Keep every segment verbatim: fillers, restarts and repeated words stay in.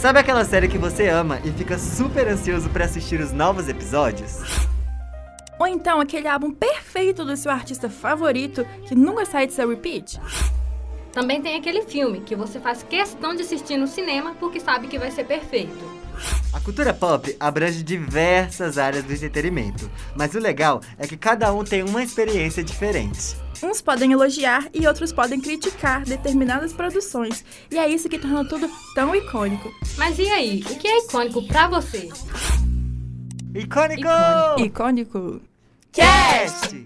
Sabe aquela série que você ama e fica super ansioso pra assistir os novos episódios? Ou então aquele álbum perfeito do seu artista favorito que nunca sai de seu repeat? Também tem aquele filme que você faz questão de assistir no cinema porque sabe que vai ser perfeito. A cultura pop abrange diversas áreas do entretenimento, mas o legal é que cada um tem uma experiência diferente. Uns podem elogiar e outros podem criticar determinadas produções, e é isso que torna tudo tão icônico. Mas e aí, o que é icônico pra você? Icônico! Icônico! Cast!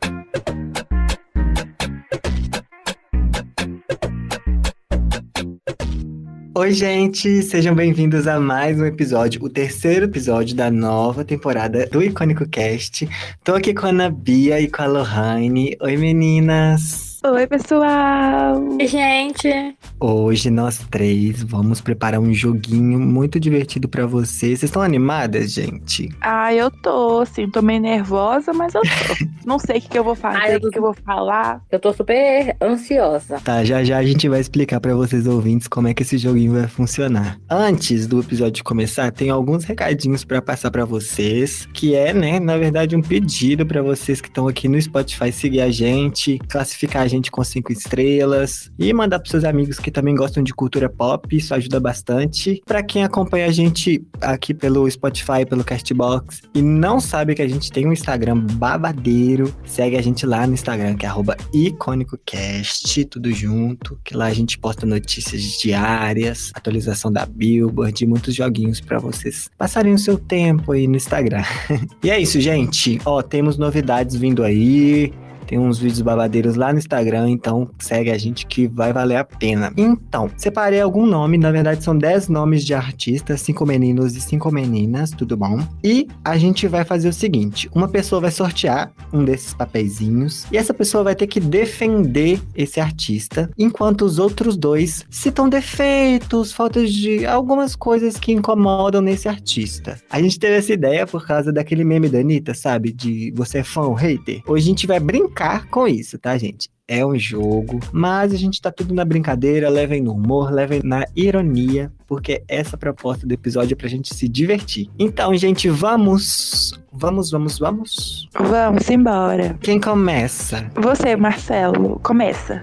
Oi, gente! Sejam bem-vindos a mais um episódio, o terceiro episódio da nova temporada do Icônico Cast. Tô aqui com a Ana Bia e com a Lohane. Oi, meninas! Oi, pessoal! Oi, gente! Hoje nós três vamos preparar um joguinho muito divertido pra vocês. Vocês estão animadas, gente? Ah, eu tô, assim, tô meio nervosa, mas eu tô. Não sei o que, que eu vou fazer, o Ah, eu que, que eu vou falar. Eu tô super ansiosa. Tá, já já a gente vai explicar pra vocês ouvintes como é que esse joguinho vai funcionar. Antes do episódio começar, tem alguns recadinhos pra passar pra vocês, que é, né, na verdade um pedido pra vocês que estão aqui no Spotify seguir a gente, classificar a gente com cinco estrelas e mandar pros seus amigos que também gostam de cultura pop, isso ajuda bastante. Pra quem acompanha a gente aqui pelo Spotify, pelo Castbox e não sabe que a gente tem um Instagram babadeiro, segue a gente lá no Instagram, que é arroba icônicocast, tudo junto, que lá a gente posta notícias diárias, atualização da Billboard e muitos joguinhos pra vocês passarem o seu tempo aí no Instagram. E é isso, gente. Ó, temos novidades vindo aí. Tem uns vídeos babadeiros lá no Instagram, então segue a gente que vai valer a pena. Então, separei algum nome, na verdade são dez nomes de artistas, cinco meninos e cinco meninas, tudo bom? E a gente vai fazer o seguinte, uma pessoa vai sortear um desses papeizinhos e essa pessoa vai ter que defender esse artista, enquanto os outros dois citam defeitos, faltas de algumas coisas que incomodam nesse artista. A gente teve essa ideia por causa daquele meme da Anitta, sabe? De você é fã ou hater. Hoje a gente vai brincar com isso, tá, gente? É um jogo, mas a gente tá tudo na brincadeira, levem no humor, levem na ironia, porque essa proposta do episódio é pra gente se divertir. Então, gente, vamos... Vamos, vamos, vamos? Vamos embora. Quem começa? Você, Marcelo, começa.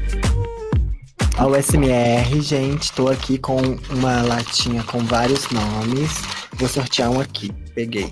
A U S M R, gente, tô aqui com uma latinha com vários nomes. Vou sortear um aqui. Peguei.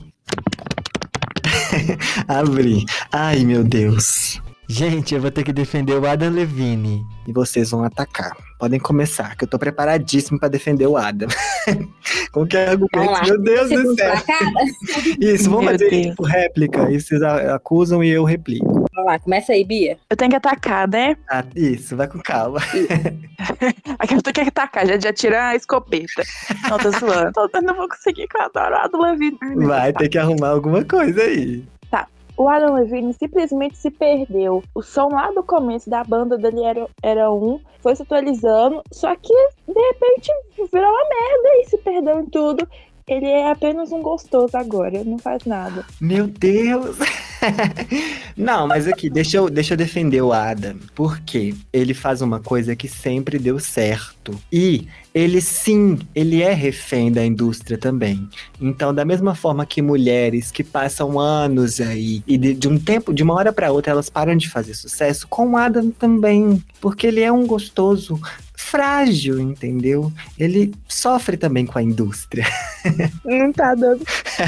Abri. Ai, meu Deus. Gente, eu vou ter que defender o Adam Levine. E vocês vão atacar. Podem começar, que eu tô preparadíssimo pra defender o Adam. Qualquer argumento, meu Deus do céu. Isso, vamos Meu fazer Deus. tipo réplica. E vocês a- acusam e eu replico. Vamos lá, começa aí, Bia. Eu tenho que atacar, né? Ah, isso, vai com calma. Aqui eu tenho que atacar, já, já tira a escopeta. Não, tô zoando. Tô- Eu não vou conseguir, que eu adoro o Adam Levine. Ai, meu Vai Deus. ter que arrumar alguma coisa aí. O Adam Levine simplesmente se perdeu. O som lá do começo da banda dele era, era um, foi se atualizando, só que de repente virou uma merda e se perdeu em tudo. Ele é apenas um gostoso agora, não faz nada. Meu Deus! Não, mas aqui, deixa eu, deixa eu defender o Adam. Porque ele faz uma coisa que sempre deu certo. E ele, sim, ele é refém da indústria também. Então, da mesma forma que mulheres que passam anos aí e de, de um tempo, de uma hora pra outra, elas param de fazer sucesso, com o Adam também. Porque ele é um gostoso frágil, entendeu? Ele sofre também com a indústria. Não tá dando.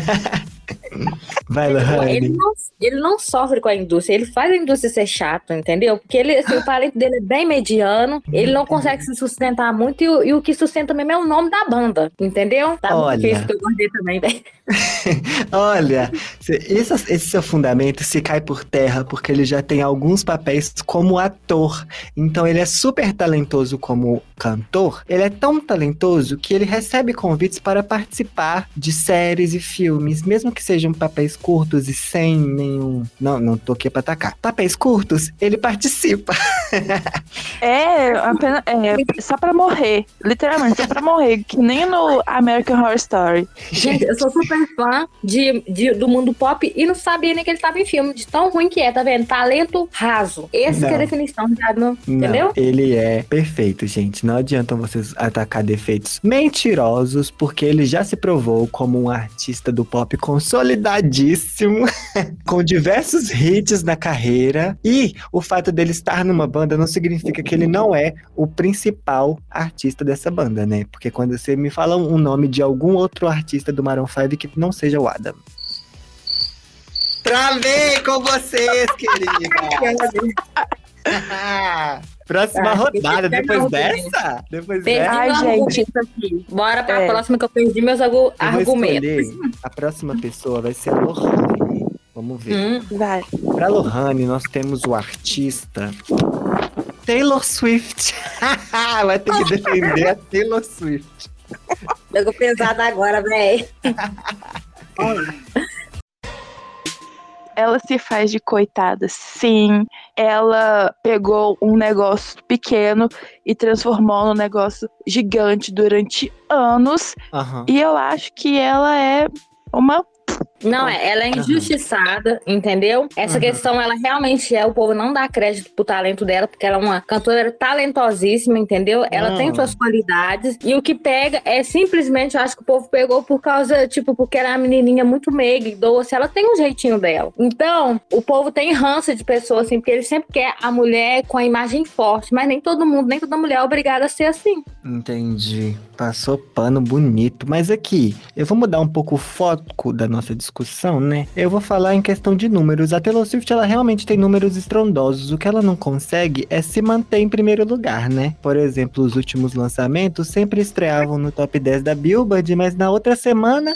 Vai, Ele Lohane. não, ele não sofre com a indústria, ele faz a indústria ser chato, entendeu? Porque ele, assim, o talento dele é bem mediano, ele não consegue se sustentar muito e, o- e o que sustenta mesmo é o nome da banda, entendeu? Tá Olha. muito difícil que eu gostei também, velho. Olha, se- esse, esse seu fundamento se cai por terra porque ele já tem alguns papéis como ator. Então ele é super talentoso como cantor. Ele é tão talentoso que ele recebe convites para participar de séries e filmes, mesmo que sejam sejam papéis curtos e sem nenhum... Não, não tô aqui pra atacar. Papéis curtos, ele participa. É, apenas, é, só pra morrer. Literalmente, só pra morrer. Que nem no American Horror Story. Gente, eu sou super fã de, de- do mundo pop e não sabia nem que ele tava em filme, de tão ruim que é, tá vendo? Talento raso. Esse que é a Não. definição, sabe? Não- Não, Entendeu? ele é perfeito, gente. Não adianta vocês atacar defeitos mentirosos, porque ele já se provou como um artista do pop consolidadíssimo, com diversos hits na carreira. E o fato dele estar numa banda não significa que ele não é o principal artista dessa banda, né? Porque quando você me fala um nome de algum outro artista do Maroon five que não seja o Adam. Travei com vocês, querida! Próxima Ah, rodada, esse depois não, dessa? Depois Perdi dessa. Ai, meu gente. argumento aqui. Bora pra É. próxima que eu perdi meus argu- Eu vou argumentos. escolher, a próxima pessoa vai ser a Lohane. Vamos ver. Hum, Vai. Pra Lohane, nós temos o artista Taylor Swift. Vai ter que defender a Taylor Swift. pegou pesado agora, véi. Ela se faz de coitada, sim. Ela pegou um negócio pequeno e transformou num negócio gigante durante anos. Aham. E eu acho que ela é uma... Não, é, ela é injustiçada, entendeu? Essa Aham. questão, ela realmente é, o povo não dá crédito pro talento dela, porque ela é uma cantora talentosíssima, entendeu? Ela Não. tem suas qualidades, e o que pega é simplesmente, eu acho que o povo pegou por causa, tipo, porque ela é uma menininha muito meiga e doce, ela tem um jeitinho dela. Então, o povo tem ranço de pessoas, assim, porque ele sempre quer a mulher com a imagem forte, mas nem todo mundo, nem toda mulher é obrigada a ser assim. Entendi. Passou pano bonito. Mas aqui, eu vou mudar um pouco o foco da nossa discussão, né? Eu vou falar em questão de números. A Taylor Swift, ela realmente tem números estrondosos. O que ela não consegue é se manter em primeiro lugar, né? Por exemplo, os últimos lançamentos sempre estreavam no top dez da Billboard, mas na outra semana...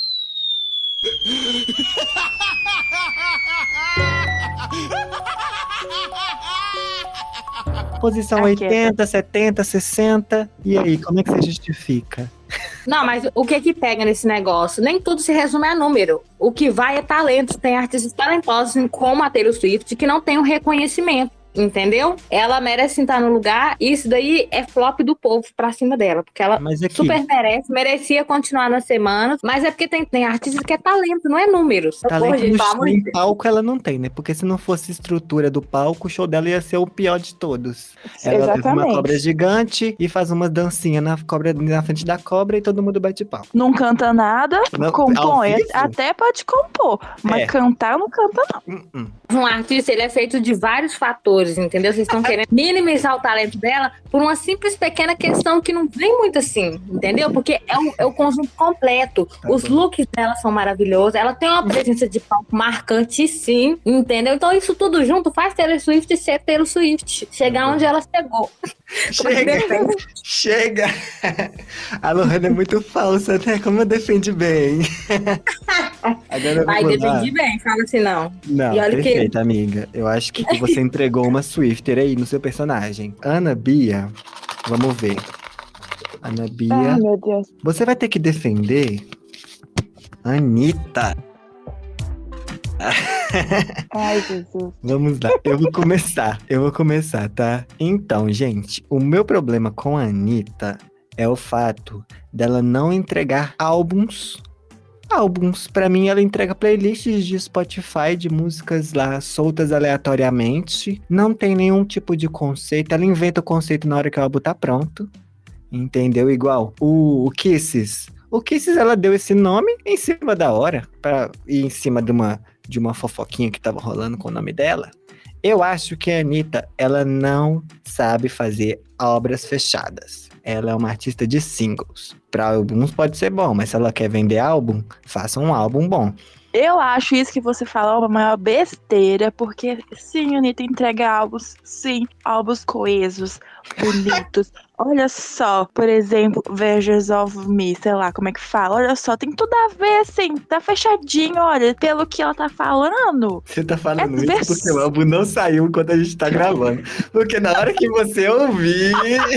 Posição Aqui, oitenta, setenta, sessenta. E aí, como é que você justifica? Não, mas o que que pega nesse negócio? Nem tudo se resume a número. O que vai é talento. Tem artistas talentosos como a Taylor Swift que não tem um reconhecimento. Entendeu? Ela merece estar no lugar e isso daí é flop do povo pra cima dela. Porque ela Mas aqui, super merece, merecia continuar nas semanas. Mas é porque tem, tem artistas que é talento, não é números. talento Porra, gente, no pelo show amor de em Deus. palco ela não tem, né? Porque se não fosse estrutura do palco, o show dela ia ser o pior de todos. Ela leva uma Exatamente. cobra gigante e faz uma dancinha na, cobra, na frente da cobra e todo mundo bate pau. Não canta nada, Não, ao compõe. vivo? Até pode compor, mas É. cantar não canta, não. Hum, hum. Um artista, ele é feito de vários fatores, entendeu? Vocês estão querendo minimizar o talento dela por uma simples pequena questão que não vem muito assim, entendeu? Porque é o, é o conjunto completo. Tá Os bom. looks dela são maravilhosos, ela tem uma presença de palco marcante, sim, entendeu? Então isso tudo junto faz Taylor Swift ser Taylor Swift, chegar onde ela chegou. Chega, chega. A Lohane é muito falsa, né? Como eu defende bem. Agora Vai, vamos lá. defendi bem, fala assim não. Não, E olha que- perfeito, amiga. Eu acho que você entregou uma Swifter aí no seu personagem. Ana Bia, vamos ver. Ana Bia, Ai, meu Deus. você vai ter que defender Anitta. Ai, Jesus. Vamos lá, eu vou começar, eu vou começar, tá? Então, gente, o meu problema com a Anitta é o fato dela não entregar álbuns. Álbuns, pra mim ela entrega playlists de Spotify de músicas lá soltas aleatoriamente. Não tem nenhum tipo de conceito, ela inventa o conceito na hora que o álbum tá pronto. Entendeu? Igual o, o Kisses. O Kisses, ela deu esse nome em cima da hora, pra, e em cima de uma, de uma fofoquinha que tava rolando com o nome dela. Eu acho que a Anitta, ela não sabe fazer obras fechadas. Ela é uma artista de singles. Para alguns pode ser bom, mas se ela quer vender álbum, faça um álbum bom. Eu acho isso que você falou uma maior besteira, porque sim, a Anitta entrega álbuns, sim, álbuns coesos, bonitos, Olha só, por exemplo, Versions of Me, sei lá como é que fala. Olha só, tem tudo a ver, assim, tá fechadinho, olha, pelo que ela tá falando. Você tá falando É isso vers- porque o álbum não saiu enquanto a gente tá gravando. Porque na hora que você ouvir...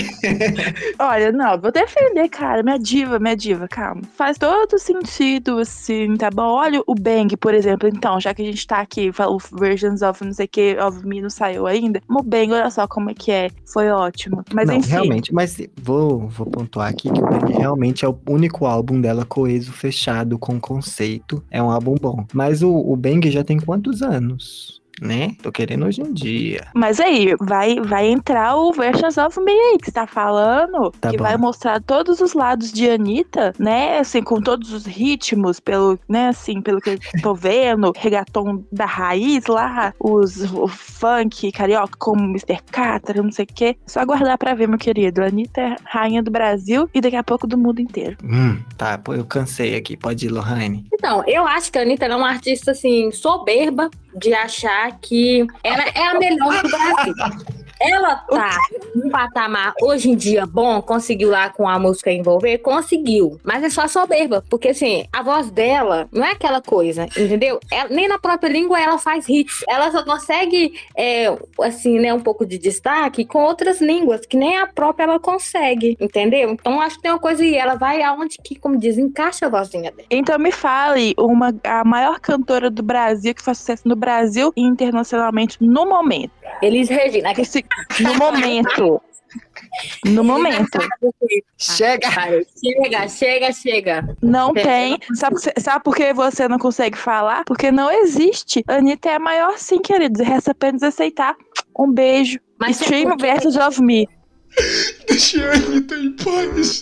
Olha, não, vou defender, cara, minha diva, minha diva, calma. Faz todo sentido, assim, tá bom? Olha o Bang, por exemplo, então, já que a gente tá aqui, o Versions of não sei o que, of Me não saiu ainda. O Bang, olha só como é que é, foi ótimo. Mas não, enfim. realmente, mas vou, vou pontuar aqui que o Bang realmente é o único álbum dela coeso, fechado, com conceito. É um álbum bom. Mas o, o Bang já tem quantos anos? Né? Tô querendo hoje em dia. Mas aí, vai, vai entrar o Versions of Me aí, que você tá falando, Tá que bom. vai mostrar todos os lados de Anitta, né, assim, com todos os ritmos, pelo, né, assim, pelo que eu tô vendo, reggaeton da raiz lá, os, o funk carioca como mister Catra, não sei o quê. Só aguardar pra ver, meu querido. A Anitta é rainha do Brasil e daqui a pouco do mundo inteiro. Hum, tá, pô, eu cansei aqui. Pode ir, Lohane. Então, eu acho que a Anitta é uma artista, assim, soberba de achar que ela é a melhor do Brasil. Ela tá num patamar, hoje em dia, bom, conseguiu lá com a música envolver? Conseguiu. Mas é só soberba, porque assim, a voz dela não é aquela coisa, entendeu? Ela, nem na própria língua ela faz hits. Ela só consegue, é, assim, né, um pouco de destaque com outras línguas, que nem a própria ela consegue, entendeu? Então acho que tem uma coisa aí, ela vai aonde que, como diz, encaixa a vozinha dela. Então me fale, uma, a maior cantora do Brasil, que faz sucesso no Brasil e internacionalmente no momento. Elis Regina. Esse, no momento. No momento. Chega! Chega, chega, chega. Não tem. Sabe, sabe por que você não consegue falar? Porque não existe. Anitta é a maior sim, queridos. Resta apenas aceitar. Um beijo. Mas Stream é porque- versus of me. Deixa a Anitta em paz.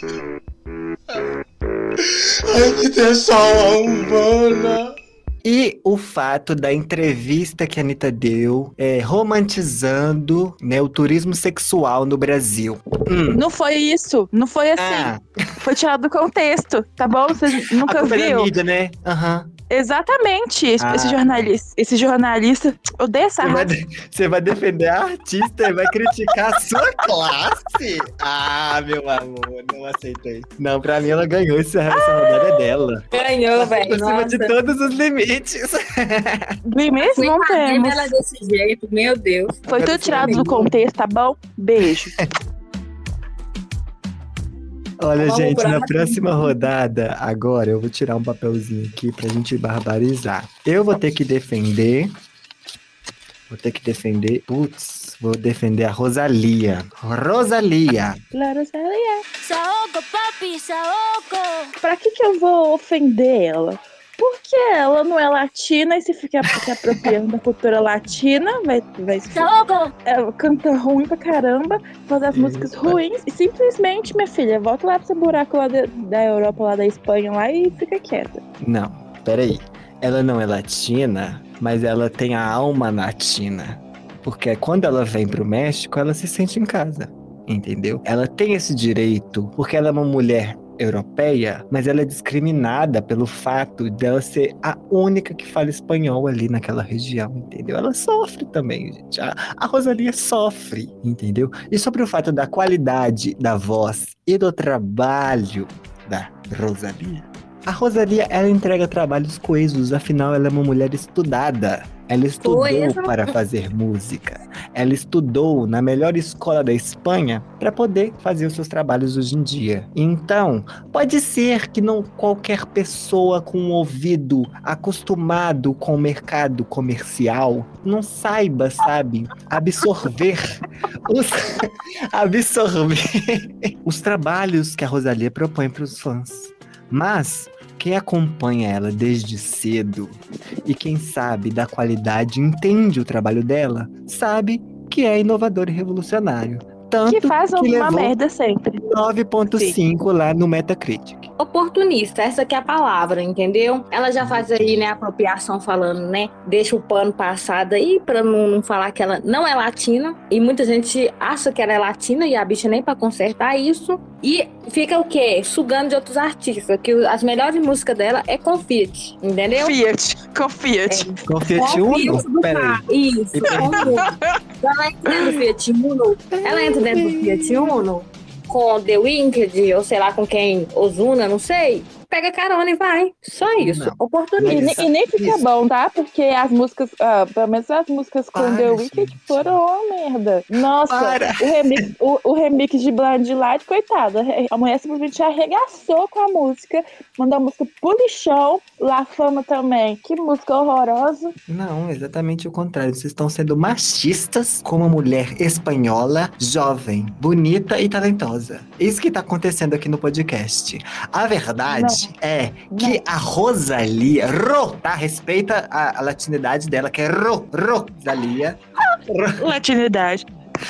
A Anitta é só uma humana. E o fato da entrevista que a Anitta deu, é, romantizando, né, o turismo sexual no Brasil. Hum. Não foi isso. Não foi assim. Ah, Foi tirado do contexto. Tá bom? Você a nunca culpa é da viu? mídia, né? Aham. Exatamente. Esse, Ah. esse jornalista. Esse jornalista. Odeio essa Você vai, raça. de- você vai defender a artista e vai criticar a sua classe? Ah, meu amor, não aceitei. Não, pra mim ela ganhou, essa, essa rodada é dela. Ganhou, velho. Por cima de Nossa. todos os limites. Limites não Coitadinha temos. dela desse jeito, meu Deus. Foi Agora tudo você tirado vai do contexto, tá bom? Beijo. Olha, Vamos gente, pra na lá. próxima rodada, agora eu vou tirar um papelzinho aqui pra gente barbarizar. Eu vou ter que defender. Vou ter que defender. Putz, vou defender a Rosalia. Rosalia. Claro, Célia. Saoco, papi, saoco. Pra que que eu vou ofender ela? Porque ela não é latina e se ficar se apropriando da cultura latina, vai, vai Saoco. ela canta ruim pra caramba, faz as músicas ruins e simplesmente, minha filha, volta lá pro seu buraco lá da, da Europa, lá da Espanha lá e fica quieta. Não, peraí. Ela não é latina, mas ela tem a alma latina. Porque quando ela vem pro México, ela se sente em casa. Entendeu? Ela tem esse direito, porque ela é uma mulher europeia, mas ela é discriminada pelo fato dela ser a única que fala espanhol ali naquela região, entendeu? Ela sofre também, gente. A, a Rosalia sofre, entendeu? E sobre o fato da qualidade da voz e do trabalho da Rosalia, a Rosalia, ela entrega trabalhos coesos, afinal ela é uma mulher estudada. Ela estudou Coesa. para fazer música. Ela estudou na melhor escola da Espanha para poder fazer os seus trabalhos hoje em dia. Então, pode ser que não qualquer pessoa com um ouvido acostumado com o mercado comercial não saiba, sabe, absorver os absorver os trabalhos que a Rosalia propõe para os fãs. Mas quem acompanha ela desde cedo e quem sabe da qualidade, entende o trabalho dela, sabe que é inovador e revolucionário. Tanto Que faz que uma levou merda sempre. nove ponto cinco lá no Metacritic. Oportunista, essa que é a palavra, entendeu? Ela já faz aí, né, apropriação falando, né, deixa o pano passado aí pra não, não falar que ela não é latina, e muita gente acha que ela é latina e a bicha nem pra consertar isso, e fica o quê? Sugando de outros artistas, que as melhores músicas dela é com Fiat, entendeu? Fiat, com Fiat. Com Fiat Com Uno? Fiat do Peraí. carro. Isso, com Uno. Ela entra dentro do Fiat Uno? Ela entra dentro do Fiat Uno? com The Wicked, ou sei lá com quem, Ozuna, não sei, pega carona e vai. Só isso. Não. Oportunidade. E, Mas ne- e nem fica isso- bom, tá? Porque as músicas, ah, pelo menos as músicas com Para, The Wicked gente. foram uma merda. Nossa, Para. o remix, o, o remix de Blind Light, coitada. A mulher simplesmente arregaçou com a música, mandou a música pro lixão, La Fama também. Que música horrorosa. Não, exatamente o contrário. Vocês estão sendo machistas com uma mulher espanhola, jovem, bonita e talentosa. Isso que tá acontecendo aqui no podcast. A verdade é que a Rosalía, Ro, tá? Respeita a, a latinidade dela, que é Ro, Rosalía. Latinidade.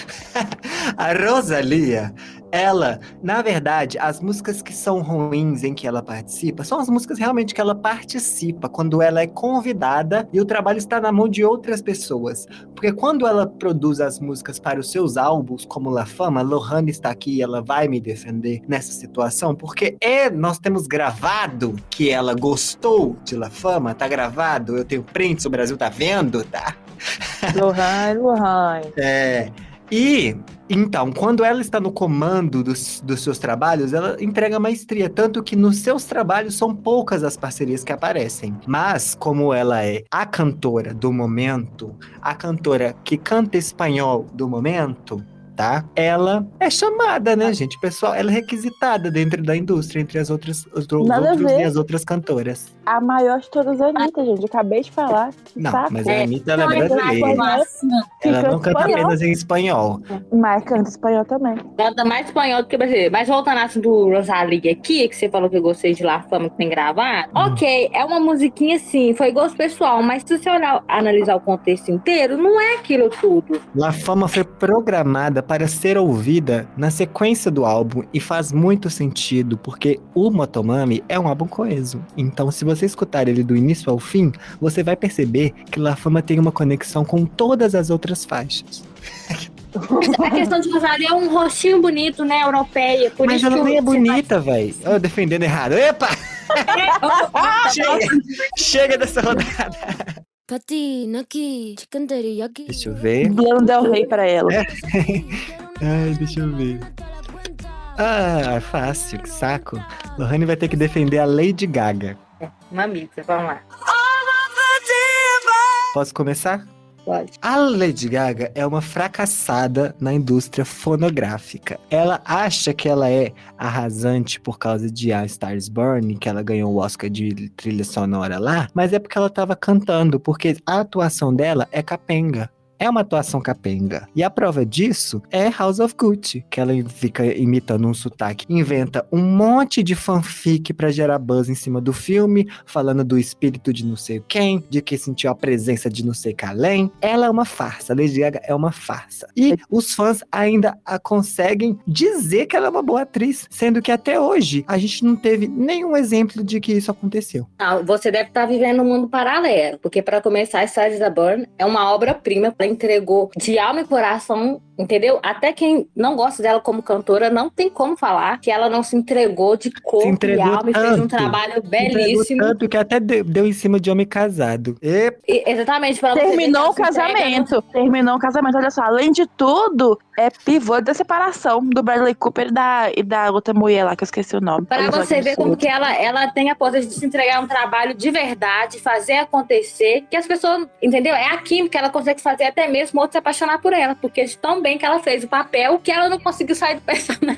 A Rosalía, ela, na verdade, as músicas que são ruins em que ela participa, são as músicas realmente que ela participa, quando ela é convidada e o trabalho está na mão de outras pessoas. Porque quando ela produz as músicas para os seus álbuns, como La Fama, Lohane está aqui e ela vai me defender nessa situação, porque é, nós temos gravado que ela gostou de La Fama, tá gravado, eu tenho prints, o Brasil tá vendo, tá? Lohane, Lohane. É... E, então, quando ela está no comando dos, dos seus trabalhos, ela entrega maestria, tanto que nos seus trabalhos são poucas as parcerias que aparecem. Mas, como ela é a cantora do momento, a cantora que canta espanhol do momento, tá? Ela é chamada, né, gente? Pessoal, ela é requisitada dentro da indústria, entre as outras, os, os Nada a outros ver. e as outras cantoras. A maior de todas, a Anitta, gente. Acabei de falar. Que Não, saco. mas a Anitta, ela é Então, brasileira. Nossa, Ela Fica não canta espanhol. apenas em espanhol. Mas canta espanhol também. canta mais espanhol do que brasileiro. Mas voltando ao assunto do Rosalía aqui, que você falou que eu gostei de La Fama que tem gravado. Hum. Ok, é uma musiquinha sim, foi gosto pessoal, mas se você olhar, analisar o contexto inteiro, não é aquilo tudo. La Fama foi programada para ser ouvida na sequência do álbum e faz muito sentido, porque o Motomami é um álbum coeso. Então, se você escutar ele do início ao fim, você vai perceber que La Fama tem uma conexão com todas as outras faixas. A questão de Rosalía é um rostinho bonito, né, europeia. Por Mas isso ela que nem é você bonita, velho. Eu defendendo errado. Epa! Chega, chega dessa rodada. Patina aqui, chicken teriyaki. Deixa eu ver. Lana Del Rey pra ela. Ai, deixa eu ver. Ah, fácil, que saco. Lohane vai ter que defender a Lady Gaga. Uma missa, vamos lá. Posso começar? Pode. A Lady Gaga é uma fracassada na indústria fonográfica. Ela acha que ela é arrasante por causa de A Star is Born, que ela ganhou o Oscar de trilha sonora lá, mas é porque ela tava cantando, porque a atuação dela é capenga. É uma atuação capenga. E a prova disso é House of Gucci, que ela fica imitando um sotaque, inventa um monte de fanfic pra gerar buzz em cima do filme, falando do espírito de não sei quem, de que sentiu a presença de não sei calém. Ela é uma farsa, Lady Gaga é uma farsa. E os fãs ainda a conseguem dizer que ela é uma boa atriz, sendo que até hoje a gente não teve nenhum exemplo de que isso aconteceu. Não, você deve estar vivendo um mundo paralelo, porque para começar, Star is Born é uma obra-prima. Ela entregou de alma e coração, entendeu? Até quem não gosta dela como cantora não tem como falar que ela não se entregou de corpo e alma e fez um trabalho belíssimo. Tanto que até deu, deu em cima de homem casado. E... E, exatamente. Pra Terminou o casamento. Terminou o casamento. Olha só, além de tudo, é pivô da separação do Bradley Cooper e da, e da outra mulher lá, que eu esqueci o nome. Pra Olha só você que ver como absurdo. que ela, ela tem a potência de se entregar um trabalho de verdade, fazer acontecer, que as pessoas, entendeu? É a química que ela consegue fazer até mesmo outros se apaixonar por ela, porque de tão bem que ela fez o papel que ela não conseguiu sair do personagem.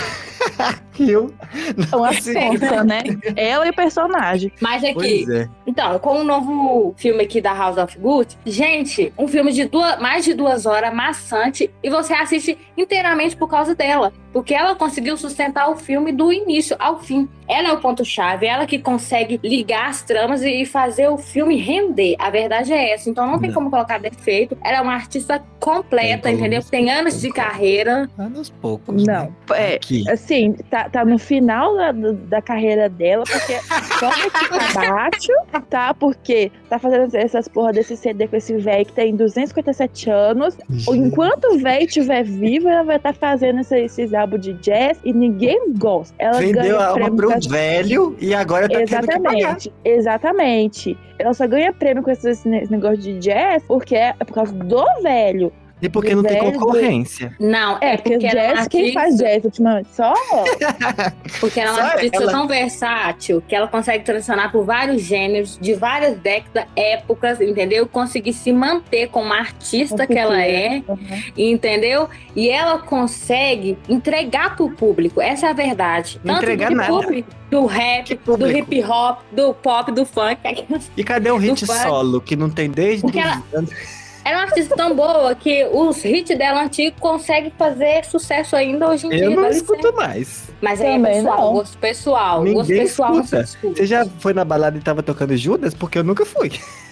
Eu? É uma sonsa, né? Ela e o personagem. Mas aqui, Pois é. então, com o novo filme aqui da House of Gucci, gente, um filme de duas, mais de duas horas, maçante, e você assiste inteiramente por causa dela. Porque ela conseguiu sustentar o filme do início ao fim. Ela é o ponto-chave, ela que consegue ligar as tramas e fazer o filme render. A verdade é essa. Então não tem Não. como colocar defeito. Ela é uma artista completa, Tem como. entendeu? Tem anos de carreira. Anos poucos, Não, né? é, Aqui. assim, tá, tá no final da, da carreira dela, porque só aqui pra baixo, tá? Porque tá fazendo essas porra desse C D com esse velho que tem duzentos e cinquenta e sete anos. Enquanto o velho estiver vivo, ela vai estar tá fazendo esse, esses álbuns de jazz e ninguém gosta. Ela Vendeu ganha a alma prêmio pro com as- velho e agora tá tendo que pagar. Exatamente, exatamente. Ela só ganha prêmio com esse, esse negócio de jazz porque é por causa do velho. E porque não tem Jazz, concorrência. Não, É, é porque porque ela é uma jazz, quem artista, faz jazz ultimamente? Só ela. porque ela é uma Só artista ela. tão versátil que ela consegue transicionar por vários gêneros, de várias décadas, épocas, entendeu? Conseguir se manter como a artista que ela é, Uhum. entendeu? E ela consegue entregar pro público, essa é a verdade. Não entregar do nada. hip-hop, do rap, Que do público? hip hop, do pop, do funk. E cadê o hit Não faz. solo, que não tem desde Porque os ela- anos... Ela é uma artista tão boa que os hits dela antigos conseguem fazer sucesso ainda hoje em dia. Eu não dá escuto licença. mais. Mas aí é Também pessoal, não. gosto pessoal. Ninguém gosto pessoal não se escuta. discute. Você já foi na balada e tava tocando Judas? Porque eu nunca fui.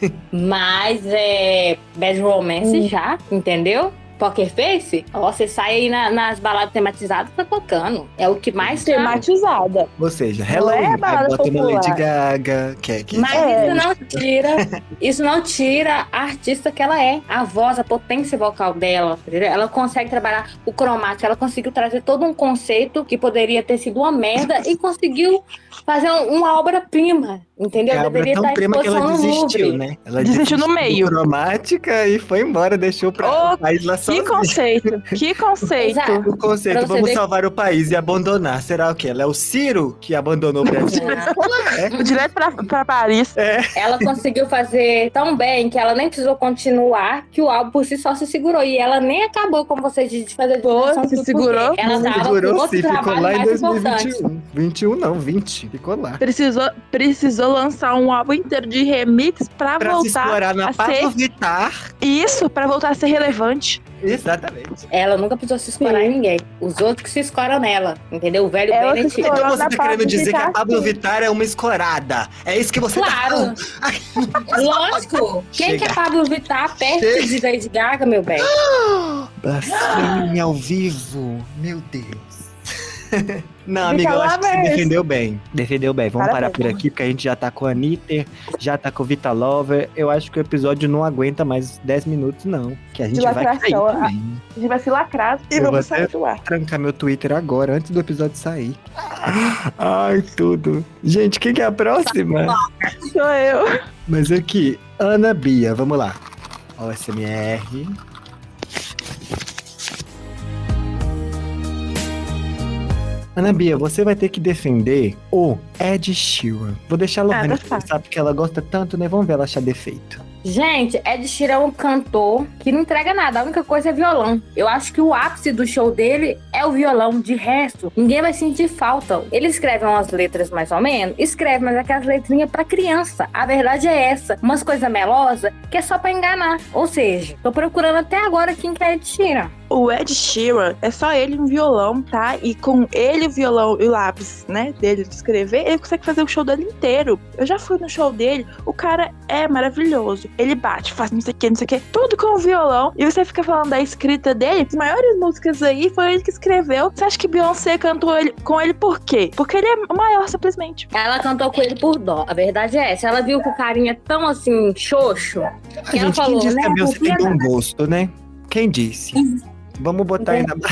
Mas é. Bad Romance Hum. já, entendeu? Poker Face, ó, você sai aí na- nas baladas tematizadas, tá tocando. É o que mais tá. Tematizada. Ou seja, Não é Halloween, aí balada bota uma popular. Lady Gaga, que é que... Mas É. isso não tira, isso não tira a artista que ela é, a voz, a potência vocal dela, entendeu? Ela consegue trabalhar o cromático, ela conseguiu trazer todo um conceito que poderia ter sido uma merda e conseguiu fazer um- uma obra-prima, entendeu? É a obra Deveria tão estar em prima que ela exposição no desistiu, Louvre. né? Ela Desistiu no meio. cromática e foi embora, deixou pra Ô, o país lá Que sozinho. conceito, que conceito. Exato. O conceito, Pra você vamos ver- salvar o país e abandonar. Será o quê? Ela é o Ciro que abandonou o Brasil? Ah, Direto pra, pra Paris. Ela conseguiu fazer tão bem que ela nem precisou continuar, que o álbum por si só se segurou. E ela nem acabou, como vocês dizem, de fazer Pô, divulgação, se tudo, segurou? porque Ela tava Segurou com outro sim, ficou trabalho lá em mais dois mil e importante. vinte e um. vinte e um não, vinte. Ficou lá. Precisou, precisou lançar um álbum inteiro de remix pra, Pra se voltar explorar na a Pablo ser Vittar. isso, pra voltar a ser relevante. Exatamente. Ela nunca precisou se escorar Sim. em ninguém. Os outros que se escoram nela, entendeu? O velho Ela se Bennett. escorou. Então você na tá querendo Pablo dizer que a Vittar, Pablo sim. Vittar é uma escorada. É isso que você tá Claro! falando. Lógico! Quem Chega. que é Pablo Vittar perto Chega. de Lady Gaga, meu bem? Blasfêmia ao vivo. Meu Deus. Não, amiga, Fica eu lá, acho que você mas- defendeu bem. Defendeu bem. Vamos Parabéns, parar por amor. aqui, porque a gente já tá com a Anitta, já tá com o Vita Lover. Eu acho que o episódio não aguenta mais dez minutos, não. Que a gente De vai cair lacração, também. A gente vai se lacrar e Eu vou vamos até- sair do ar. Trancar meu Twitter agora, antes do episódio sair. Ai, tudo. Gente, quem que é a próxima? Sou eu. Mas aqui, Ana Bia, vamos lá. Ó, S M R. Ana Bia, você vai ter que defender o Ed Sheeran. Vou deixar a Lohane Ah, tá conversar porque ela gosta tanto, né? Vamos ver ela achar defeito. Gente, Ed Sheeran é um cantor que não entrega nada. A única coisa é violão. Eu acho que o ápice do show dele é o violão. De resto, ninguém vai sentir falta. Ele escreve umas letras mais ou menos. Escreve, mas aquelas letrinhas pra criança. A verdade é essa. Umas coisas melosas que é só pra enganar. Ou seja, tô procurando até agora quem que é Ed Sheeran. O Ed Sheeran é só ele um violão, tá? E com ele, o violão e o lápis, né, dele de escrever, ele consegue fazer o show dele inteiro. Eu já fui no show dele, o cara é maravilhoso. Ele bate, faz não sei o que, não sei o que, tudo com o violão. E você fica falando da escrita dele, as maiores músicas aí foi ele que escreveu. Você acha que Beyoncé cantou ele, com ele por quê? Porque ele é o maior, simplesmente. Ela cantou com ele por dó. A verdade é essa. Ela viu que o carinha é tão assim, xoxo. A Que ela gente, falou, quem disse que a né? Beyoncé tem Porque- bom gosto, né? Quem disse? Vamos botar aí na...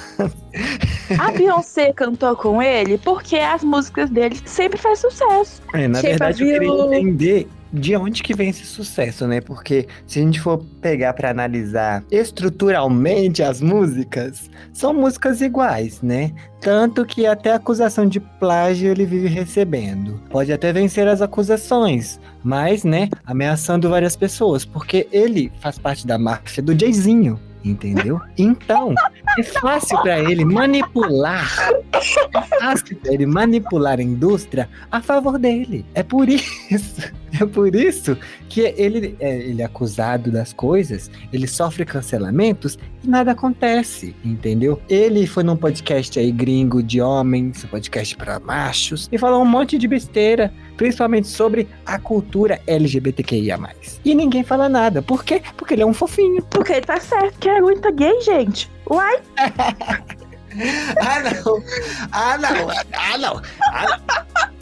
A Beyoncé cantou com ele porque as músicas dele sempre faz sucesso. É, na Shape verdade, of eu queria You. entender de onde que vem esse sucesso, né? Porque se a gente for pegar pra analisar estruturalmente as músicas, são músicas iguais, né? Tanto que até acusação de plágio ele vive recebendo. Pode até vencer as acusações, mas, né, ameaçando várias pessoas, porque ele faz parte da máfia do Jayzinho. Entendeu? Então, é fácil pra ele manipular. É fácil pra ele manipular a indústria a favor dele. É por isso. É por isso que ele é, ele é acusado das coisas, ele sofre cancelamentos e nada acontece, entendeu? Ele foi num podcast aí gringo de homens, um podcast pra machos, e falou um monte de besteira, principalmente sobre a cultura L G B T Q I A mais. E ninguém fala nada. Por quê? Porque ele é um fofinho. Porque ele tá certo, que aguenta gay, gente. Uai, Ah, não! Ah, não! Ah, não! Ah, não.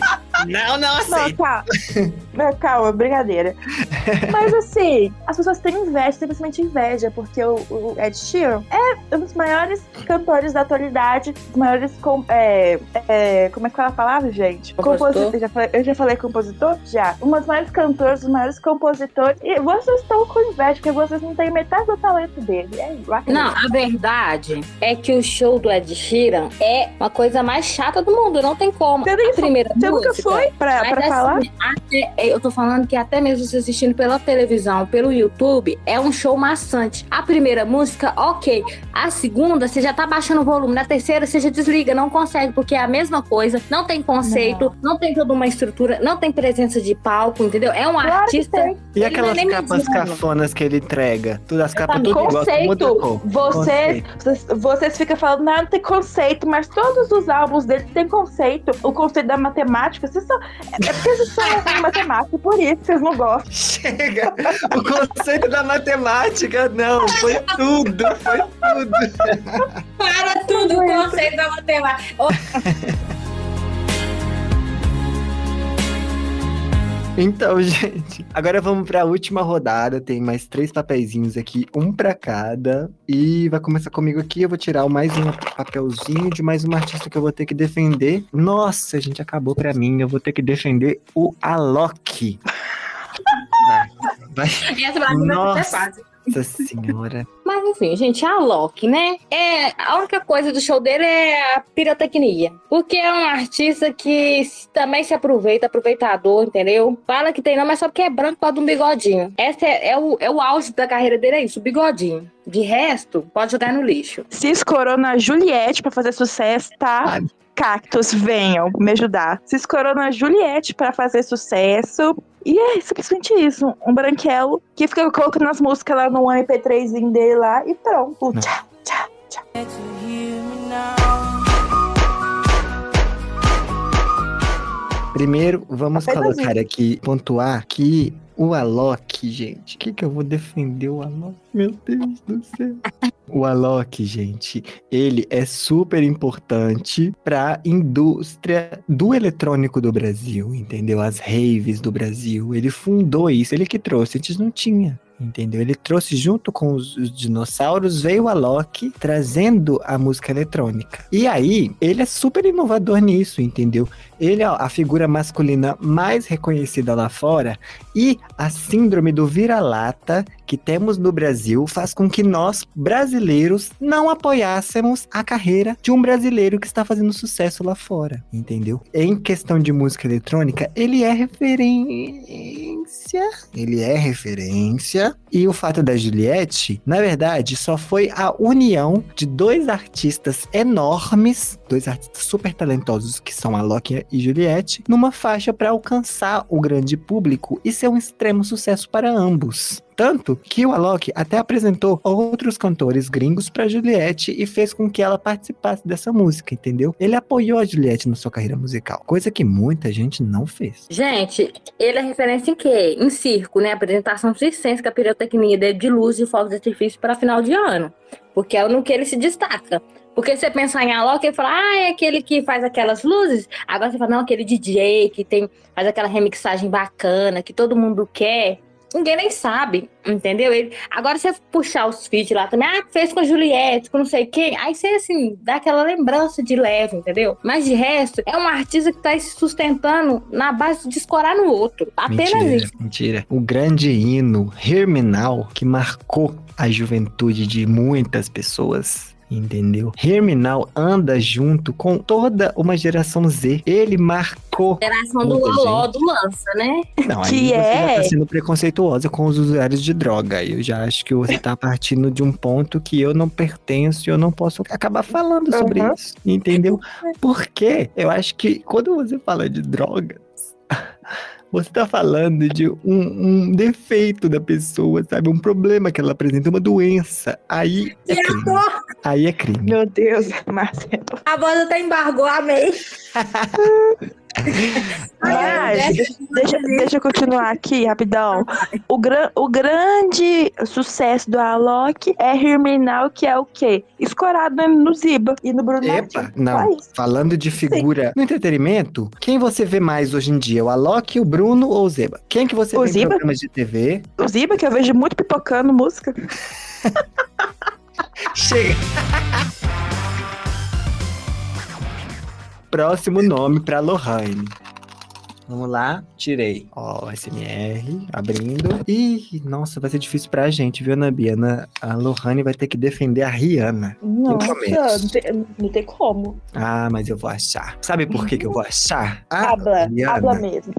Não, não Não, aceito. calma. Não, calma, brincadeira. Mas assim, as pessoas têm inveja, simplesmente inveja, porque o, o Ed Sheeran é um dos maiores cantores da atualidade, os maiores. Com, é, é, como é que fala a palavra, gente? Compositor. Compositor. Já falei, eu já falei compositor? Já. Um dos maiores cantores, os maiores compositores. E vocês estão com inveja, porque vocês não têm metade do talento dele. É igual. Não, a verdade é que o show do Ed Sheeran é uma coisa mais chata do mundo, não tem como. Você nem A primeira Você nunca música, foi pra, mas pra assim, falar? até- eu tô falando que até mesmo você assistindo pela televisão, pelo YouTube, é um show maçante. A primeira música, ok. A segunda, você já tá baixando o volume. Na terceira, você já desliga, não consegue, porque é a mesma coisa. Não tem conceito, não, tem toda uma estrutura, não tem presença de palco, entendeu? É um Claro que artista... tem. E ele aquelas não é nem capas mediano. cafonas que ele entrega? Tudo, as capas tudo igual, muda a Conceito. cor. Vocês, Conceito. vocês, vocês ficam falando, não, não tem conceito, mas todos os álbuns dele têm conceito. O conceito da matemática, vocês são. É porque vocês são em matemática, por isso vocês não gostam. Chega! O conceito da matemática, não, foi tudo, foi tudo. Para tudo o conceito da matemática. Ô, Então, gente, agora vamos pra última rodada. Tem mais três papeizinhos aqui, um pra cada. E vai começar comigo aqui. Eu vou tirar mais um papelzinho de mais uma artista que eu vou ter que defender. Nossa, gente, acabou pra mim. Eu vou ter que defender o Alok. Vai. Essa pra mim vai Nossa. ser fácil. Nossa senhora. Mas enfim, gente, a Alok, né? É, a única coisa do show dele é a pirotecnia. Porque é um artista que s- também se aproveita, aproveitador, entendeu? Fala que tem não, mas só porque é branco por causa de um bigodinho. Esse é, é o, é o auge da carreira dele, é isso, o bigodinho. De resto, pode jogar no lixo. Se escorou na Juliette pra fazer sucesso, tá? Ai. Cactos, venham me ajudar. Se escorou na Juliette pra fazer sucesso. E é simplesmente isso. Um branquelo que fica colocando as músicas lá no M P três dele lá e pronto. Não. Tchau, tchau, tchau. Primeiro, vamos Apenas colocar aqui, pontuar que o Alok, gente. O que que eu vou defender o Alok? Meu Deus do céu. O Alok, gente, ele é super importante para indústria do eletrônico do Brasil, entendeu? As raves do Brasil. Ele fundou isso, ele que trouxe, antes não tinha. Entendeu? Ele trouxe junto com os, os dinossauros, veio o Alok trazendo a música eletrônica. E aí, ele é super inovador nisso, entendeu? Ele é a figura masculina mais reconhecida lá fora e a síndrome do vira-lata que temos no Brasil faz com que nós, brasileiros, não apoiássemos a carreira de um brasileiro que está fazendo sucesso lá fora, entendeu? Em questão de música eletrônica, ele é referência, ele é referência, e o fato da Juliette, na verdade, só foi a união de dois artistas enormes, dois artistas super talentosos que são Alok e Juliette, numa faixa para alcançar o grande público e ser um extremo sucesso para ambos. Tanto que o Alok até apresentou outros cantores gringos pra Juliette e fez com que ela participasse dessa música, entendeu? Ele apoiou a Juliette na sua carreira musical, coisa que muita gente não fez. Gente, ele é referência em quê? Em circo, né? Apresentação circense, com a pirotecnia dele de luz e fogos de artifício para final de ano. Porque é no que ele se destaca. Porque você pensar em Alok, ele fala, ah, é aquele que faz aquelas luzes. Agora você fala, não, aquele D J que tem, faz aquela remixagem bacana, que todo mundo quer. Ninguém nem sabe, entendeu? Ele, agora você puxar os feeds lá também, ah, fez com a Juliette, com não sei quem, aí você, assim, dá aquela lembrança de leve, entendeu? Mas de resto, é um artista que tá se sustentando na base de escorar no outro. Apenas Mentira, isso. mentira. O grande hino Hear Me Now, que marcou a juventude de muitas pessoas, entendeu? Hear Me Now anda junto com toda uma geração Z. Ele marcou. Geração do muita Loló, gente. do Lança, né? Não, aí Que você é? já tá sendo preconceituosa com os usuários de droga. Eu já acho que você tá partindo de um ponto que eu não pertenço e eu não posso acabar falando sobre Uhum. isso, entendeu? Porque eu acho que quando você fala de drogas, você tá falando de um, um defeito da pessoa, sabe? Um problema que ela apresenta, uma doença. Aí é crime. Aí é crime. Meu Deus, Marcelo. A banda até embargou, amei. Mas, deixa, deixa eu continuar aqui, rapidão. O, gran, o grande sucesso do Alok é Herminal, que é o quê? Escorado no Ziba e no Bruno Epa, Martins. não. Só isso. Falando de figura no entretenimento, quem você vê mais hoje em dia? O Alok, o Bruno ou o Zeba? Quem que você O vê em Ziba? programas de T V? O Ziba, que eu vejo muito pipocando música. Chega! Próximo nome pra Lohane. Vamos lá, tirei. Ó, S M R, abrindo. Ih, nossa, vai ser difícil pra gente, viu, Ana Bia? Ana- A Lohane vai ter que defender a Rihanna. Nossa, começo. não tem, não tem como. Ah, mas eu vou achar. Sabe por que que eu vou achar? A Habla, Rihanna, habla mesmo.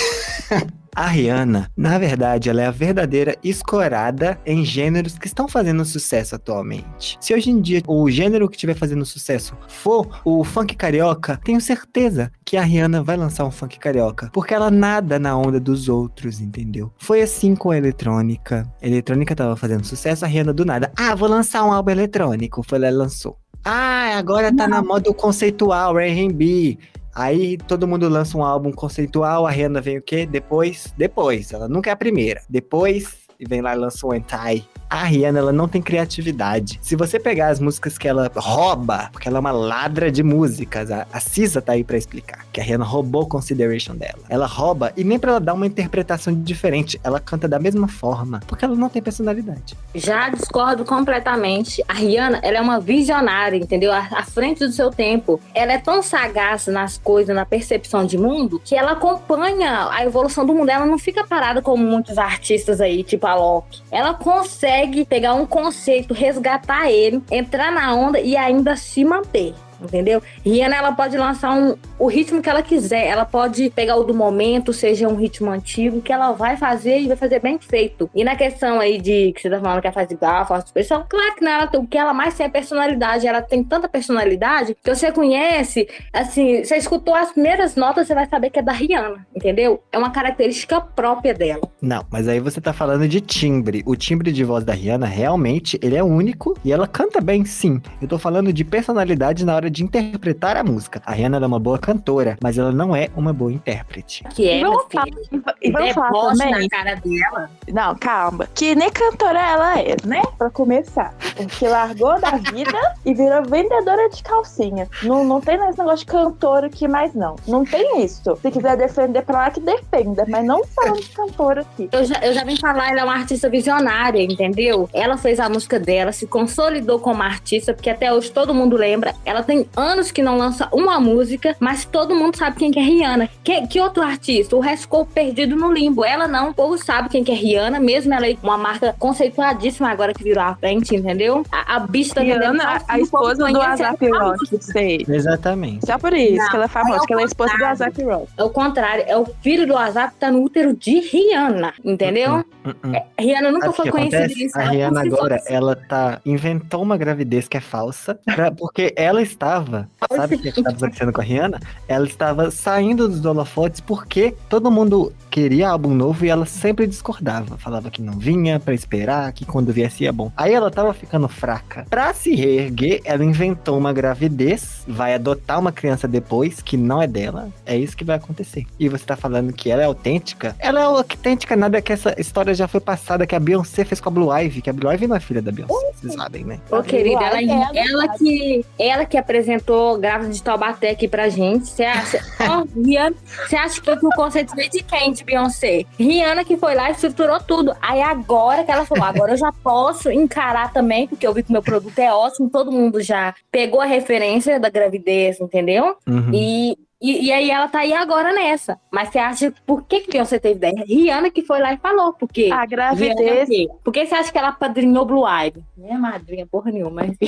a Rihanna, na verdade, ela é a verdadeira escorada em gêneros que estão fazendo sucesso atualmente. Se hoje em dia o gênero que estiver fazendo sucesso for o funk carioca, tenho certeza que a Rihanna vai lançar um funk carioca, porque ela nada na onda dos outros, entendeu? Foi assim com a eletrônica. A eletrônica tava fazendo sucesso, a Rihanna do nada, ah, vou lançar um álbum eletrônico. Foi lá e lançou. Ah, agora tá na moda o conceitual, R and B. Aí todo mundo lança um álbum conceitual, a Rihanna vem o quê? Depois, depois, ela nunca é a primeira. Depois, e vem lá e lança o Anti. A Rihanna, ela não tem criatividade. Se você pegar as músicas que ela rouba, porque ela é uma ladra de músicas, a, a Cisa tá aí pra explicar, que a Rihanna roubou o Consideration dela. Ela rouba, e nem pra ela dar uma interpretação diferente, ela canta da mesma forma, porque ela não tem personalidade. Já discordo completamente. A Rihanna, ela é uma visionária, entendeu? À, à frente do seu tempo. Ela é tão sagaz nas coisas, na percepção de mundo, que ela acompanha a evolução do mundo. Ela não fica parada como muitos artistas aí, tipo a Loki. Ela consegue pegar um conceito, resgatar ele, entrar na onda e ainda se manter. Entendeu? Rihanna, ela pode lançar um, o ritmo que ela quiser. Ela pode pegar o do momento, seja um ritmo antigo, que ela vai fazer e vai fazer bem feito. E na questão aí de que você tá falando que ela faz igual, faz expressão, claro que não, ela, o que ela mais tem é personalidade. Ela tem tanta personalidade que você conhece, assim, você escutou as primeiras notas, você vai saber que é da Rihanna, entendeu? É uma característica própria dela. Não, mas aí você tá falando de timbre. O timbre de voz da Rihanna, realmente, ele é único e ela canta bem, sim. Eu tô falando de personalidade na hora de interpretar a música. A Rihanna é uma boa cantora, mas ela não é uma boa intérprete. Que é, E meu vamos filho. falar, e vamos falar Deboche também. na cara dela. Não, calma. Que nem cantora ela é, né? Pra começar. Porque largou da vida e virou vendedora de calcinha. Não, não tem esse negócio de cantora aqui mais, não. Não tem isso. Se quiser defender pra lá, que defenda. Mas não falando de cantora aqui. Eu já, eu já vim falar, ela é uma artista visionária, entendeu? Ela fez a música dela, se consolidou como artista, porque até hoje todo mundo lembra. Ela tem anos que não lança uma música, mas todo mundo sabe quem que é Rihanna. Que, que outro artista? O resto ficou perdido no limbo. Ela não, o povo sabe quem que é Rihanna, mesmo ela é uma marca conceituadíssima agora que virou a frente, entendeu? A, a bicha tá vendendo Rihanna, calcinha, a o povo esposa do conhece Azap ela. Rock, sei. Exatamente. Só por isso Não, que ela é famosa, é o que ela é a esposa do contrário. Azap Rock. É o contrário, é o filho do Azap que tá no útero de Rihanna, entendeu? Uh -uh. É, Rihanna nunca Sabe o foi que conhecida acontece? isso. A ela Rihanna como se agora, fosse- ela tá inventou uma gravidez que é falsa, pra- porque ela estava, sabe o que estava acontecendo com a Rihanna? Ela estava saindo dos holofotes porque todo mundo queria álbum novo e ela sempre discordava, falava que não vinha, pra esperar, que quando viesse ia bom. Aí ela tava ficando fraca. Pra se reerguer, ela inventou uma gravidez, vai adotar uma criança depois, que não é dela, é isso que vai acontecer. E você tá falando que ela é autêntica? Ela é autêntica, nada que essa história já foi passada, que a Beyoncé fez com a Blue Ivy, que a Blue Ivy não é filha da Beyoncé, vocês sabem, né? Ô, querida, ela, Ela- ela, que, ela que apresentou Grávida de Taubaté aqui pra gente. Você acha? Ó, Rihanna, você acha que o conceito veio de quem? De Beyoncé? Rihanna que foi lá e estruturou tudo. Aí agora que ela falou, agora eu já posso encarar também, porque eu vi que o meu produto é ótimo, todo mundo já pegou a referência da gravidez, entendeu? Uhum. E, e, e aí ela tá aí agora nessa. Mas você acha, por que que Beyoncé teve ideia? Rihanna que foi lá e falou, porque... A Rihanna, gravidez. quê? Por que você acha que ela padrinhou Blue Ivy? Não é madrinha porra nenhuma, mas...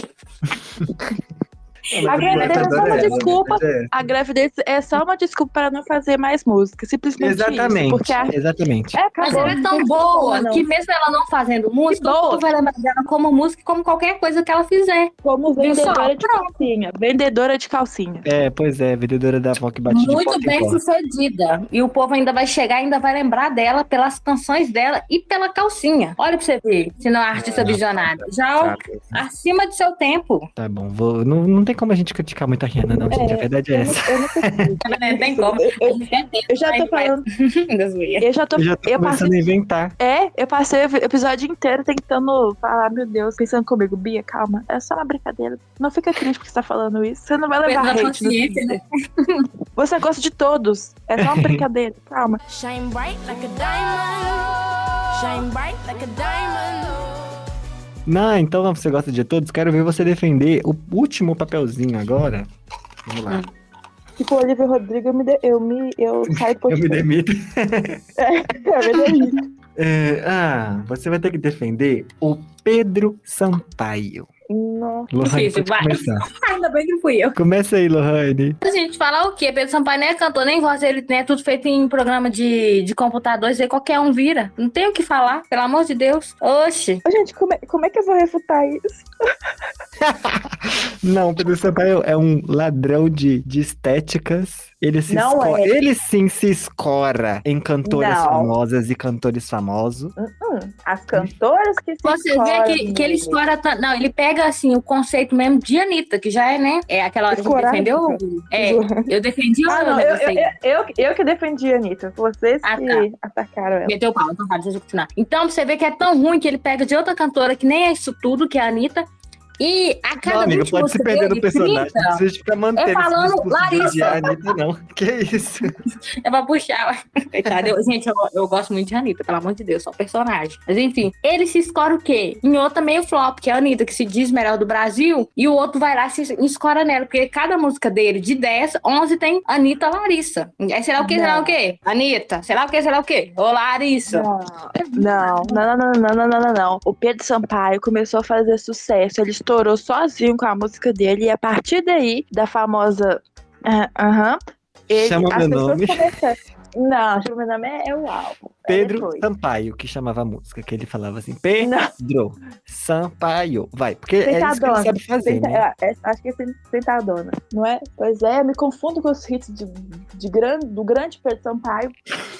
A gravidez é só uma desculpa. A gravidez é só uma desculpa para não fazer mais música. Simplesmente Exatamente, isso. Porque a... exatamente. É, Mas acabou. ela é tão Não boa tem como, que mesmo ela não fazendo música, Que boa. o povo vai lembrar dela como música, como qualquer coisa que ela fizer. Como Viu só? vendedora de calcinha. Vendedora de calcinha. É, pois é, vendedora da avó que bate de Muito porta em bem porta. sucedida. E o povo ainda vai chegar, ainda vai lembrar dela pelas canções dela e pela calcinha. Olha pra você ver, se não é artista visionária. Já o- Sabe? acima de seu tempo. Tá bom, vou, não, não tem como a gente criticar muito a Rihanna, não, gente. É, A verdade é eu essa. não- eu não consigo. Não tem como. Eu- eu- A gente é tempo, Eu já vai- tô vai- falando. das unhas. Eu já tô. Eu já tô Eu começando passei. a inventar. É, eu passei o episódio inteiro tentando falar, meu Deus, pensando comigo, Bia, calma, é só uma brincadeira. Não fica triste porque você tá falando isso. Você não vai levar Perdendo a hate no consciência, Twitter. Você gosta de todos. É só uma brincadeira, calma. Shine bright like a diamond. Shine bright like a diamond. Não, então você gosta de todos? Quero ver você defender o último papelzinho agora. Vamos lá. Tipo, o Olivia Rodrigo, eu me, de- eu me eu saio do Eu me podcast. demito. É, eu me demito. É, ah, você vai ter que defender o Pedro Sampaio. Nossa. Lohane, Difícil, pode vai. começar. Ainda bem que fui eu. Começa aí, Lohane. A gente falar o quê? Pedro Sampaio nem é cantor, nem voz, ele né, é tudo feito em programa de, de computadores, aí qualquer um vira. Não tem o que falar, pelo amor de Deus. Oxi. Ô, gente, como é, como é que eu vou refutar isso? Não, Pedro Sampaio é um ladrão de, de estéticas. Ele, se Não esco- é. Ele sim se escora em cantoras Não. famosas e cantores famosos. Hum, as cantoras que se Você vê escoram que, que ele nele. escora tanto. Não, ele pega assim o conceito mesmo de Anitta, que já é, né? É aquela hora que Escorar, defendeu. É, eu defendi o Ah, não, eu, eu, eu, eu, eu que defendi a Anitta. Vocês Ah, que tá. atacaram ela. Meteu o pau, então tá, deixa eu continuar. Então você vê que é tão ruim que ele pega de outra cantora que nem é isso tudo, que é a Anitta. E a cada Não, amiga, vinte pode se músicas perder no dele, personagem. trinta, Não precisa ficar mantendo É falando esse discurso de Larissa. odiar a Anitta, não. Que isso? É pra puxar. Coitada. Eu- gente, eu, eu gosto muito de Anitta, pelo amor de Deus, só personagem. Mas enfim, ele se escora o quê? Em outra meio flop, que é a Anitta, que se diz melhor do Brasil, e o outro vai lá e se escora nela, porque cada música dele, de dez, onze tem Anitta Larissa. Aí será o quê? Será Não. o quê? Anitta. Será o quê? Será o quê? Ô, Larissa. Não, não, não, não, não, não, não, não, não. O Pedro Sampaio começou a fazer sucesso. Ele estourou sozinho com a música dele. E a partir daí, da famosa. ah, Aham. ele- Chama as meu pessoas nome. começaram- Não, chama meu nome é, é o álbum. É Pedro depois. Sampaio, que chamava a música, que ele falava assim, Não. Pedro Sampaio. Vai, porque é isso que ele Sentadona. sabe fazer, Senta- né? é, é, acho que é sen- Sentadona, não é? Pois é, eu me confundo com os hits de, de gran- do grande Pedro Sampaio.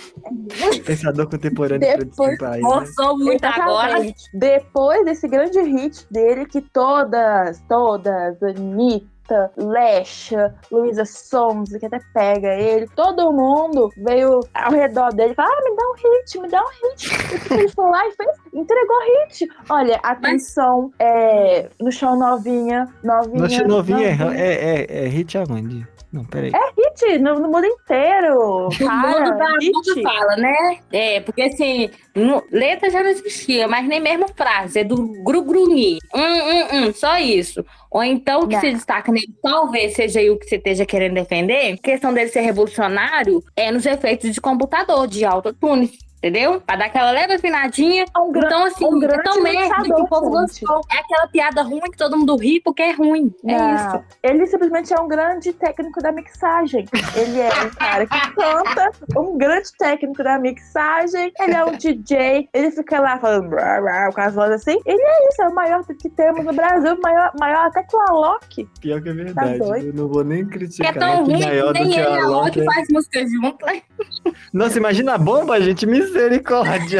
Pensador contemporâneo Pedro Depois- Sampaio. Né? Forçou muito agora. Exatamente. Depois desse grande hit dele, que todas, todas, Anitta, Lesha, Luísa Sonza, que até pega ele, todo mundo veio ao redor dele e falou: ah, me dá um hit, me dá um hit. E ele foi lá e fez, entregou hit. Olha, atenção, é, no chão novinha, novinha. Nossa, novinha, novinha. é, é, é hit aonde? Não, peraí. Hit no, no mundo inteiro. O Cara, mundo da hit. música fala, né? É, porque assim, no- letra já não existia, mas nem mesmo frase, é do gru-grunhi. Hum, hum, hum, só isso. Ou então o que Não. se destaca nele, talvez seja aí o que você esteja querendo defender, a questão dele ser revolucionário é nos efeitos de computador, de autotune. Entendeu? Pra dar aquela leve afinadinha. Um gran- Então, assim, um é grande tão merda que mixador, o povo gente. gostou. É aquela piada ruim que todo mundo ri porque é ruim. É Não, isso. Ele simplesmente é um grande técnico da mixagem. Ele é um cara que canta, um grande técnico da mixagem. Ele é um D J. Ele fica lá falando brá, brá, com as vozes assim. Ele é isso, é o maior que temos no Brasil. Maior, maior até que o Alok. Pior que é verdade. doido? Eu não vou nem Que criticar. é tão que ruim maior que do nem que ele a e a Alok Alok. faz música junto. né? Nossa, imagina a bomba, gente. Misericórdia.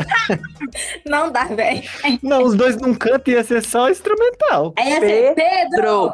Não dá, velho. Não, os dois não cantam, ia ser só instrumental. Aí ia ser Pedro!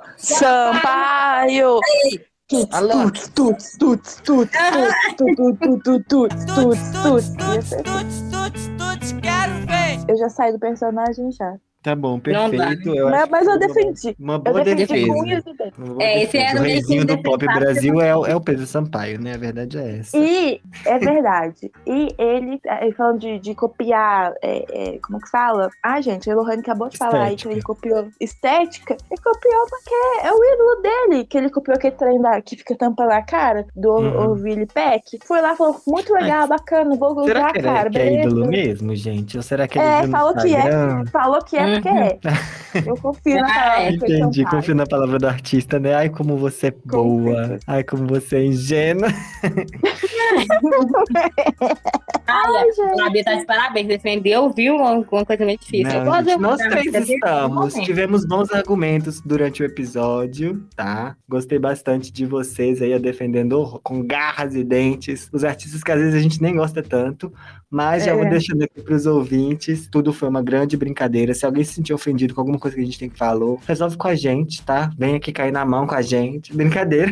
Sampaio. Tuts, Alô? tuts, tuts, tuts, tuts, tuts, tuts, tuts, tuts, tuts, tuts. Ia ser assim. Eu já saí do personagem já. Tá bom, Não dá, perfeito. Eu Mas, acho mas que eu foi defendi. Uma Eu boa defendi defesa. com unhas e dentes. Uma boa É, esse defesa. era O meio reizinho que do pop indefensável. Brasil é, o- é o Pedro Sampaio, né? A verdade é essa. E é verdade. E ele, ele falando de, de copiar, é, é, como que fala? Ah, gente, a Lohane acabou de falar aí que Estética. ele copiou estética. Ele copiou porque é o ídolo dele, que ele copiou aquele trem da, que fica tampando a cara do Uhum. Orville Peck. Foi lá e falou, muito legal, bacana, vou Será usar que, a ele cara. é, que é beleza. ídolo mesmo, gente? Ou será que ele É, viu no falou que é. Instagram? Falou que é porque Uhum. é. Eu confio na Ah, palavra é. do Pedro Entendi, Sampaio. confio na palavra do artista, né? Ai, como você é Com boa. certeza. Ai, como você é ingênua. Ai, a Bia tá de parabéns, defendeu, viu? Uma, uma coisa meio difícil. Não, Eu gosto gente, de- nós da- três da- estamos. da- Tivemos bons argumentos durante o episódio, tá? Gostei bastante de vocês aí defendendo com garras e dentes os artistas que às vezes a gente nem gosta tanto. Mas já É. vou deixando aqui pros ouvintes. Tudo foi uma grande brincadeira. Se alguém se sentir ofendido com alguma coisa que a gente tem que falou, resolve com a gente, tá? Vem aqui cair na mão com a gente. Brincadeira.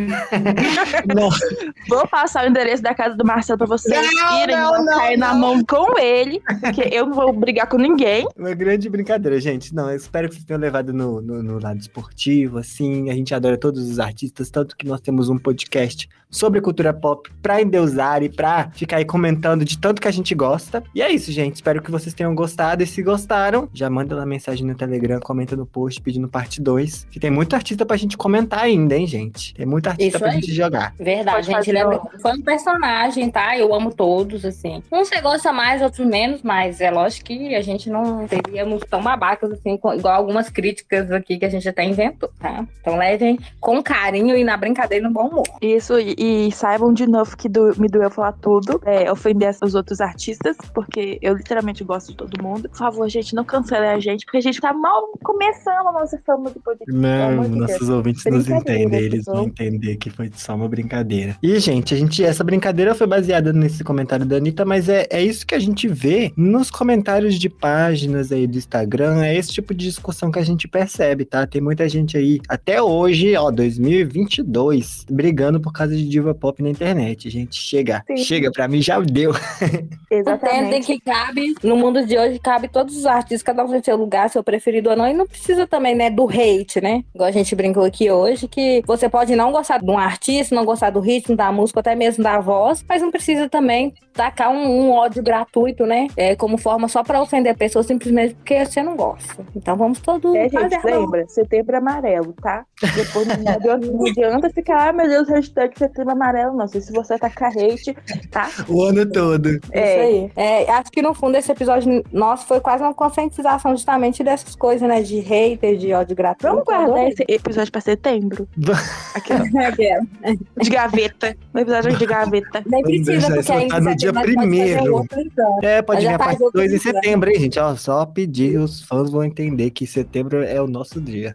Não. Vou passar o endereço da casa do Marcelo pra vocês Não, irem não, vão não, cair na não. mão com ele, porque eu não vou brigar com ninguém. Uma grande brincadeira, gente. Não, eu espero que vocês tenham levado no, no, no lado esportivo, assim. A gente adora todos os artistas, tanto que nós temos um podcast sobre cultura pop pra endeusar e pra ficar aí comentando de tanto que a gente gosta. E é isso, gente. Espero que vocês tenham gostado. E se gostaram, já manda lá mensagem no Telegram, comenta no post pedindo parte dois. Que tem muito artista pra gente comentar ainda, hein, gente? Tem muito artista Isso pra aí. gente jogar. Verdade, Pode gente. fazer Lembra o- que foi um personagem, tá? Eu amo todos, assim. Uns você gosta mais, outros menos, mas é lógico que a gente não teríamos tão babacas, assim, com- igual algumas críticas aqui que a gente até inventou, tá? Então levem com carinho e na brincadeira e no bom humor. Isso, e, e saibam de novo que do- me doeu falar tudo, é, ofender os outros artistas, porque eu literalmente gosto de todo mundo. Por favor, gente, não cancele a gente, porque a gente tá mal começando a nossa fama do podcast. Pelo Não, amor de nossos Deus. ouvintes nos Brincadeira, entendem, eles pessoal. vão entender que foi só uma brincadeira. E, gente, a gente, essa brincadeira foi baseada nesse comentário da Anitta, mas é, é isso que a gente vê nos comentários de páginas aí do Instagram, é esse tipo de discussão que a gente percebe, tá? Tem muita gente aí, até hoje, ó, dois mil e vinte e dois, brigando por causa de diva pop na internet, gente. Chega, Sim. chega, pra mim já deu. Entendem Exatamente. que cabe, no mundo de hoje, cabe todos os artistas, cada um tem seu lugar, seu preferido ou não, e não precisa também, né, do hate, né? Igual a gente brincou aqui hoje, que você pode não gostar de um artista, não gostar do ritmo, da música, até mesmo da voz, mas não precisa também tacar um, um ódio gratuito, né? É, como forma só pra ofender a pessoa, simplesmente porque você não gosta. Então vamos todos É, fazer gente, a lembra? Setembro amarelo, tá? Depois não adianta, não adianta ficar, ah, meu Deus, hashtag setembro amarelo, não. Se você tacar hate, tá? O ano todo. Isso aí. É, acho que no fundo esse episódio nosso foi quase uma conscientização justamente dessas coisas, né? De hater, de ódio gratuito. Vamos guardar Adorei. esse episódio pra setembro? Aqui, ó. É, quero. De gaveta. Um episódio de gaveta. Nem Vamos precisa, deixar porque isso ainda botar no setembro dia nós pode fazer primeiro. outro episódio. É, pode Mas já vir a faz parte outro dois em dia. setembro, hein, gente? Ó, só pedir, os fãs vão entender que setembro é o nosso dia.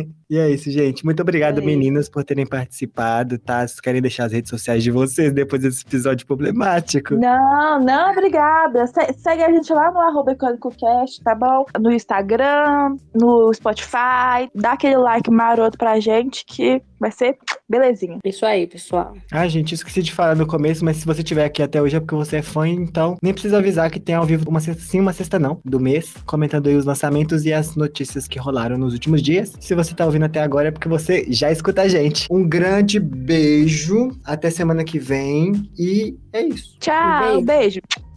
E é isso, gente. Muito obrigado, É isso. meninas, por terem participado, tá? Vocês querem deixar as redes sociais de vocês depois desse episódio problemático? Não, não, obrigada. Se- segue a gente lá no arroba IcônicoCast, tá bom? No Instagram, no Spotify. Dá aquele like maroto pra gente que vai ser belezinha. Isso aí, pessoal. Ah, gente, esqueci de falar no começo, mas se você estiver aqui até hoje é porque você é fã, então nem precisa avisar que tem ao vivo uma sexta sim, uma sexta não, do mês, comentando aí os lançamentos e as notícias que rolaram nos últimos dias. Se você tá ouvindo até agora é porque você já escuta a gente. Um grande beijo, até semana que vem e é isso. Tchau, Um beijo.